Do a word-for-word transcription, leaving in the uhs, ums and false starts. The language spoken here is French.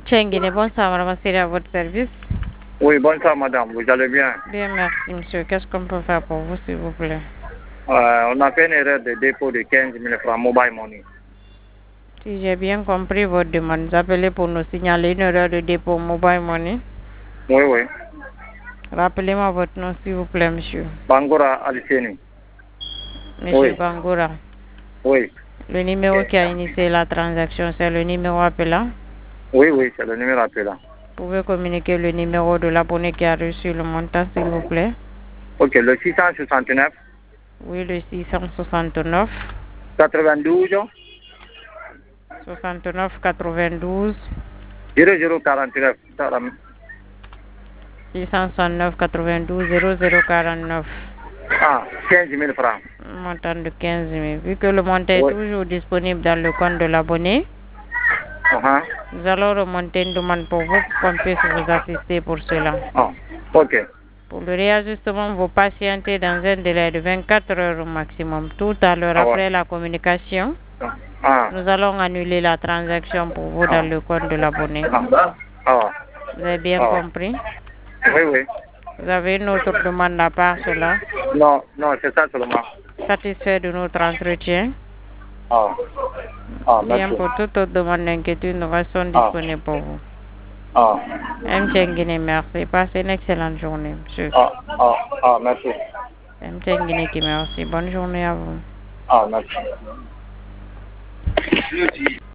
Tchenguine, bonsoir, madame, c'est à votre service. Oui, bonsoir madame, vous allez bien? Bien, merci monsieur. Qu'est-ce qu'on peut faire pour vous, s'il vous plaît? Euh, on a fait une erreur de dépôt de quinze mille francs mobile money. Si j'ai bien compris votre demande, vous appelez pour nous signaler une erreur de dépôt mobile money. Oui, oui. Rappelez-moi votre nom, s'il vous plaît, monsieur. Bangura Aliceni. Monsieur Oui. Bangura. Oui. Le numéro qui a initié la transaction, c'est le numéro appelant. Oui, oui, c'est le numéro appelant. Vous pouvez communiquer le numéro de l'abonné qui a reçu le montant, s'il vous plaît. Ok, le six cent soixante-neuf. Oui, le six cent soixante-neuf. quatre-vingt-douze. soixante-neuf quatre-vingt-douze. zéro zéro quarante-neuf. six cent soixante-neuf quatre-vingt-douze zéro zéro quarante-neuf. Ah, quinze mille francs. Montant de quinze mille. Vu que le montant est Oui. toujours disponible dans le compte de l'abonné, Uh -huh. nous allons remonter une demande pour vous pour qu'on puisse vous assister pour cela. Ah, ok. Pour le réajustement, vous patientez dans un délai de vingt-quatre heures au maximum. Tout à l'heure Ah, après ouais. la communication, Ah. nous allons annuler la transaction pour vous dans Ah. le compte de l'abonné. Ah. Ah. Vous avez bien Ah. compris? Oui, oui. Vous avez une autre demande à part cela? Non, non, c'est ça seulement. Satisfait de notre entretien? Ah. Ah, Bien, merci. pour toute autre demande d'inquiétude, nous restons Ah. disponibles pour vous. Ah. M. Tchenguine, merci. Passez une excellente journée, monsieur. Ah, ah, ah, merci. M. Tchenguine qui merci. Bonne journée à vous. Ah, merci.